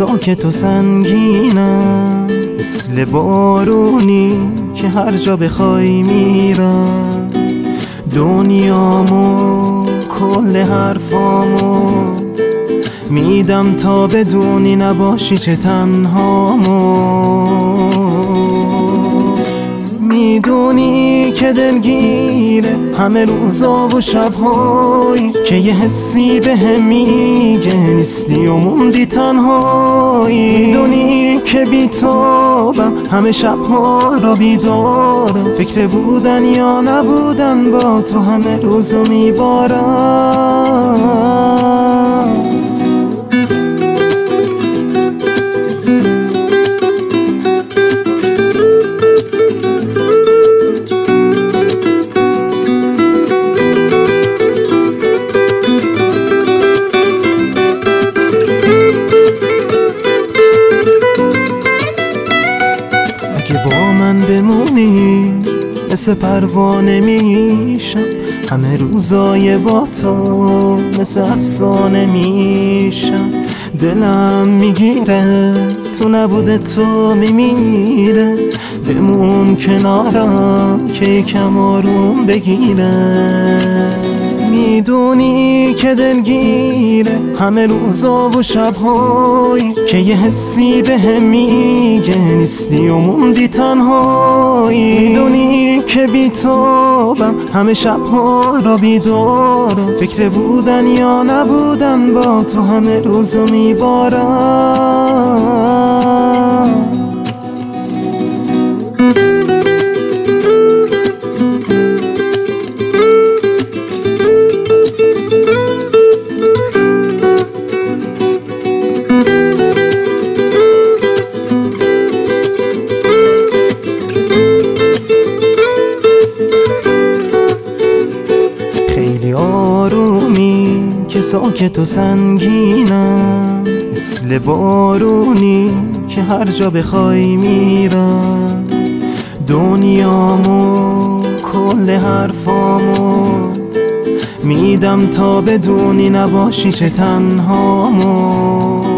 ساکت و سنگینم، مثل بارونی که هر جا بخوای میرم. دنیامو کل حرفامو میدم تا بدونی نباشی چه تنهامو. میدونی که دلگیره همه روزا و شبهایی که یه حسی بهم میگه نیستی و موندی تنهایی. میدونی که بیتابم همه شبها را بیدارم، فکر بودن یا نبودن با تو همه روزو میبارم. با من بمونی مثل پروانه میشم، همه روزای با تو مثل افسانه میشم. دلم میگیره تو نبوده تو میمیره، بمون کنارم که یکم آروم بگیره. میدونی که دلگیره همه روزا و شبهایی که یه حسی بهم میگه نیستی و موندی تنهایی. میدونی که بیتابم همه شبها را بیدارم، فکر بودن یا نبودن با تو همه روزو میبارم. خیلی آرومی که ساکت و سنگینم، مثل بارونی که هر جا بخوای میرم. دنیامو کل حرفامو میدم تا بدونی نباشی چه تنهامو.